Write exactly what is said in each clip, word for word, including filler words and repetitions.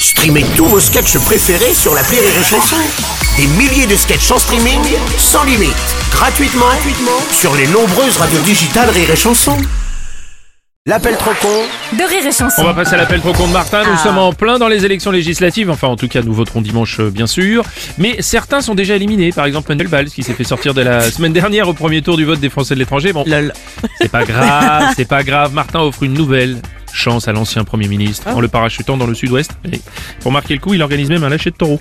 Streamez tous vos sketchs préférés sur l'appli Rire et Chanson. Des milliers de sketchs en streaming, sans limite, gratuitement, gratuitement sur les nombreuses radios digitales Rire et Chanson. L'appel trop con de Rire et Chanson. On va passer à l'appel trop con de Martin. Nous ah. sommes en plein dans les élections législatives. Enfin, en tout cas, nous voterons dimanche, euh, bien sûr. Mais certains sont déjà éliminés. Par exemple, Manuel Valls, qui s'est fait sortir de la semaine dernière au premier tour du vote des Français de l'étranger. Bon, Lol. c'est pas grave, c'est pas grave. Martin offre une nouvelle chance à l'ancien Premier ministre ah. en le parachutant dans le sud-ouest. Et pour marquer le coup, il organise même un lâcher de taureau.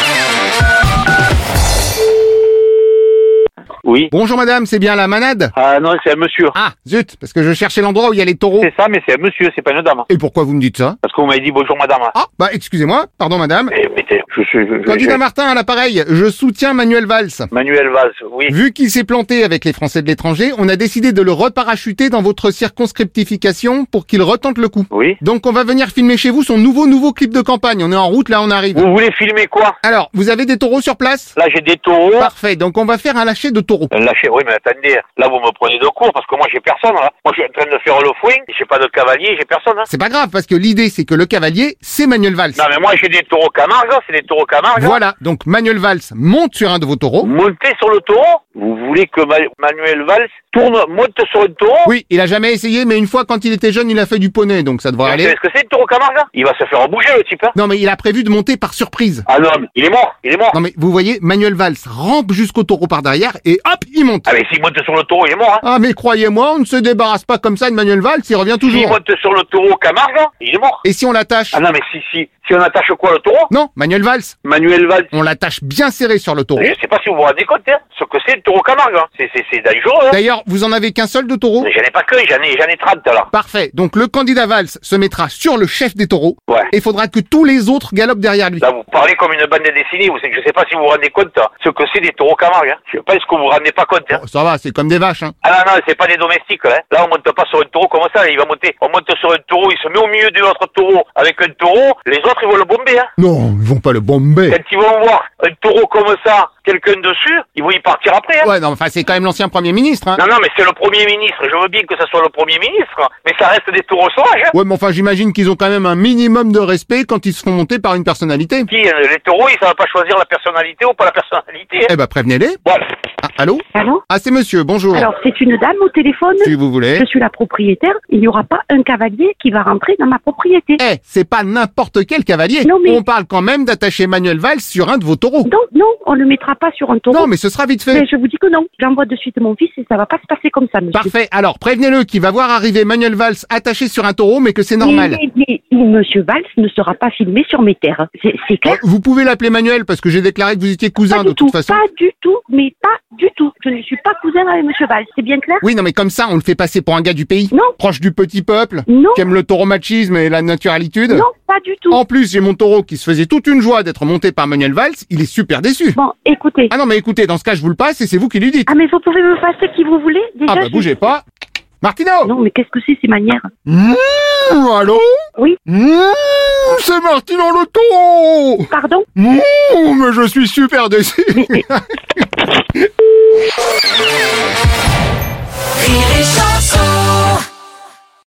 Oui. Bonjour madame, c'est bien la manade? Ah non, c'est un monsieur. Ah, zut, parce que je cherchais l'endroit où il y a les taureaux. C'est ça, mais c'est un monsieur, c'est pas une dame. Et pourquoi vous me dites ça? Parce que vous m'avez dit bonjour madame. Ah, bah excusez-moi, pardon madame. Mais, mais t'es- je suis... je- je- Candidat je- Martin à l'appareil, je soutiens Manuel Valls. Manuel Valls, oui. Vu qu'il s'est planté avec les Français de l'étranger, on a décidé de le reparachuter dans votre circonscriptification pour qu'il retente le coup. Oui. Donc on va venir filmer chez vous son nouveau nouveau clip de campagne. On est en route, là on arrive. Vous voulez filmer quoi? Alors, vous avez des taureaux sur place? Là, j'ai des taureaux. Parfait, donc on va faire un lâcher de taureaux. Euh, Lâchez, oui, mais attendez. Là, vous me prenez de court parce que moi, j'ai personne, là. Moi, je suis en train de faire le fouin. J'ai pas de cavalier, j'ai personne, hein. C'est pas grave, parce que l'idée c'est que le cavalier, c'est Manuel Valls. Non, mais moi, j'ai des taureaux Camargue, c'est des taureaux Camargue. Voilà, donc Manuel Valls monte sur un de vos taureaux. Montez sur le taureau. Vous voulez que Ma- Manuel Valls tourne, monte sur un taureau? Oui, il a jamais essayé, mais une fois quand il était jeune, il a fait du poney, donc ça devrait Vous aller. savez ce que c'est, le taureau Camargue? Il va se faire bouger, le type, hein. Non, mais il a prévu de monter par surprise. Ah non, il est mort, il est mort. Non, mais vous voyez, Manuel Valls rampe jusqu'au taureau par derrière et hop, il monte. Ah, mais s'il monte sur le taureau, il est mort, hein. Ah, mais croyez-moi, on ne se débarrasse pas comme ça de Manuel Valls, il revient S'il toujours. monte sur le taureau Camargue, il est mort. Et si on l'attache? Ah non, mais si, si, si on attache quoi, le taureau? Non, Manuel Valls, Manuel Valls. on l'attache bien serré sur le taureau. Je sais pas si vous vous rendez compte, hein, ce que c'est le taureau Camargue, hein. C'est, c'est, c'est dangereux, hein. D'ailleurs, vous en avez qu'un seul de taureau? Mais j'en ai pas que, j'en ai, j'en ai trente, là. Parfait, donc le candidat Valls se mettra sur le chef des taureaux. Ouais. Et il faudra que tous les autres galopent derrière lui. Là, vous parlez comme une bande dessinée, vous savez, je sais pas si vous vous rendez compte, hein, ce que c'est des taureaux Camargue, hein. Je pense que vous vous rendez pas compte, hein. Oh, ça va, c'est comme des vaches, hein. Ah non, non, c'est pas des domestiques, hein. Là, on monte pas sur un taureau comme ça, il va monter. On monte sur un taureau, il se met au milieu de l'autre taureau avec un taureau, les autres, ils vont le bomber, hein. Non, ils vont pas le bomber. Quand ils vont voir un taureau comme ça, quelqu'un dessus, ils vont y partir après, hein. Ouais, non, enfin, c'est quand même l'ancien Premier ministre, hein. Non, non, mais c'est le Premier ministre. Je veux bien que ça soit le Premier ministre, mais ça reste des taureaux sauvages, hein. Ouais, mais enfin, j'imagine qu'ils ont quand même un minimum de respect quand ils se font monter par une personnalité. Qui, euh, les taureaux, ils savent pas choisir la personnalité ou pas la personnalité, hein. Eh ben, prévenez-les. Voilà. Ah, allô? Allô? Ah, c'est monsieur, bonjour. Alors, c'est une dame au téléphone. Si vous voulez. Je suis la propriétaire. Il n'y aura pas un cavalier qui va rentrer dans ma propriété. Eh, c'est pas n'importe quel cavalier. Non, mais- On parle quand même d'attacher Manuel Valls sur un de vos taureaux. Non, non, on ne le mettra pas sur un taureau. Non, mais ce sera vite fait. Mais je vous dis que non. J'envoie de suite mon fils et ça va pas se passer comme ça, monsieur. Parfait. Alors, prévenez-le qu'il va voir arriver Manuel Valls attaché sur un taureau, mais que c'est normal. Mais, mais- mais monsieur Valls ne sera pas filmé sur mes terres. C'est c'est clair? Vous pouvez l'appeler Manuel parce que j'ai déclaré que vous étiez cousin Pas de du toute tout, façon. pas du tout, mais pas du tout. Je ne suis pas cousin avec monsieur Valls, c'est bien clair? Oui, non, mais comme ça, on le fait passer pour un gars du pays. Non. Proche du petit peuple. Non. Qui aime le tauromachisme et la naturalitude. Non, pas du tout. En plus, j'ai mon taureau qui se faisait toute une joie d'être monté par Manuel Valls. Il est super déçu. Bon, écoutez. Ah non, mais écoutez, dans ce cas, je vous le passe et c'est vous qui lui dites. Ah, mais vous pouvez me passer qui vous voulez, déjà? Ah bah je- bougez pas. Martino. Non, mais qu'est-ce que c'est ces manières? Mmh, allô? Oui. Mmh, c'est Martino le taureau. Pardon? Mmh, mais je suis super déçu. Rire